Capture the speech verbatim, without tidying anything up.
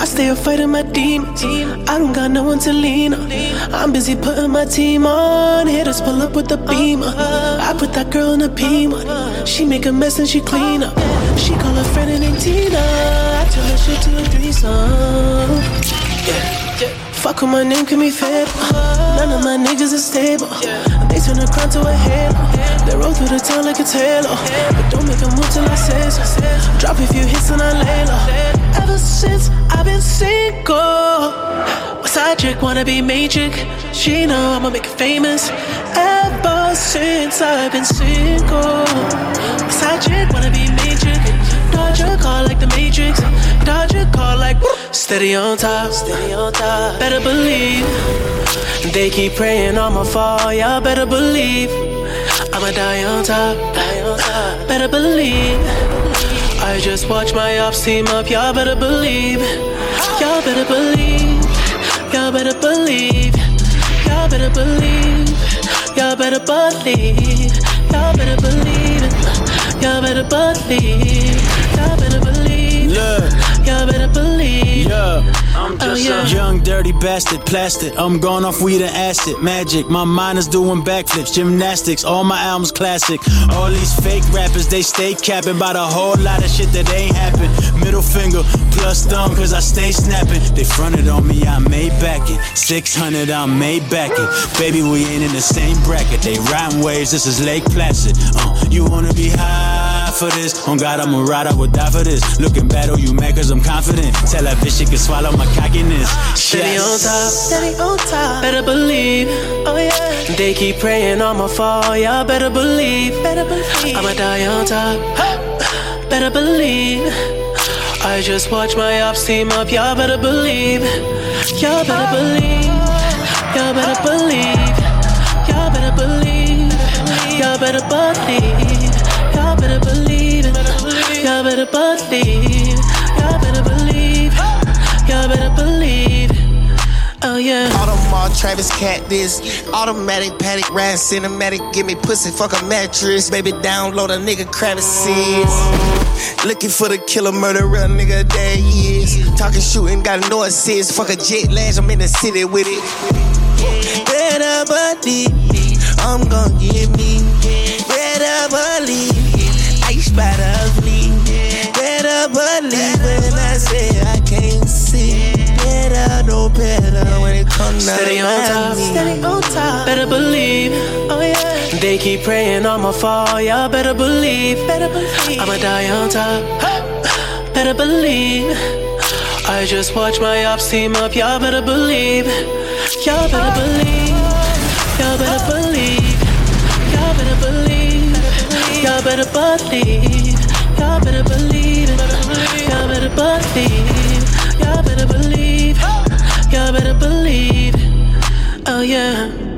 I stay up fighting my demons. I don't got no one to lean on. I'm busy putting my team on. Hitters pull up with the beamer. I put that girl in a P one. She make a mess and she clean up. She call her friend and Tina. I turn her shit to a threesome. Yeah, yeah. Fuck with my name, can be fair. None of my niggas is stable. They turn a crown to a halo. They roll through the town like it's Halo. But don't make a move till I say so. Drop a few hits and I lay low. Ever since I've been single, my side chick wanna be main chick. She know I'ma make it famous. Ever since I've been single, my side chick wanna be main chick. Dodge a call like the Matrix. Dodge a call like steady on top, steady on top. Better believe they keep praying I'ma fall. Y'all better believe I'ma die on top, die on top. Better believe I just watch my ops team up. Y'all better believe. Y'all better believe. Y'all better believe. Y'all better believe. Y'all better believe. Y'all better believe it. Y'all better believe. Y'all better believe. Look. Y'all better believe. Yeah. I'm just oh, yeah. a young, dirty bastard, plastic. I'm going off weed and acid, magic. My mind is doing backflips, gymnastics. All my albums classic. All these fake rappers, they stay capping about a whole lot of shit that ain't happen. Middle finger plus thumb, cause I stay snapping. They fronted on me, I made back it. six hundred, I made back it. Baby, we ain't in the same bracket. They riding waves, this is Lake Placid. Uh, you wanna be high for this? On God, I'ma ride, I would die for this. Looking bad, oh, you mad cause I'm confident. Tell that bitch she can swallow my cockiness. Steady yes. on top, steady on top. Better believe, oh yeah. They keep praying I'ma fall. Y'all better believe, better believe I'ma die on top. Better believe I just watch my ops team up. Y'all better believe. Y'all better believe. Y'all better believe. Y'all better believe. Y'all better believe. Y'all better believe. Y'all better believe. Y'all better believe. Y'all better believe. Oh yeah. Audemars, Travis, Cat this. Automatic, paddock, ride, cinematic. Give me pussy, fuck a mattress. Baby, download a nigga crevices. Looking for the killer, murderer, nigga, there he is. Talking, shooting, got no assist. Fuck a jet lash, I'm in the city with it. Better believe, I'm gon' give me. Better believe, ice by the fleet. Better believe when I say I can't see. Better, no better when it comes down to steady on top, steady on top. Better believe, oh yeah. They keep praying I'ma fall. Y'all better believe, better believe I'ma die on top. Better believe I just watch my ops team up. Y'all better believe. Y'all better believe. Y'all better believe. Y'all better believe. Y'all better believe. Y'all better believe. Y'all better believe. Y'all better believe. Y'all better believe. Oh yeah.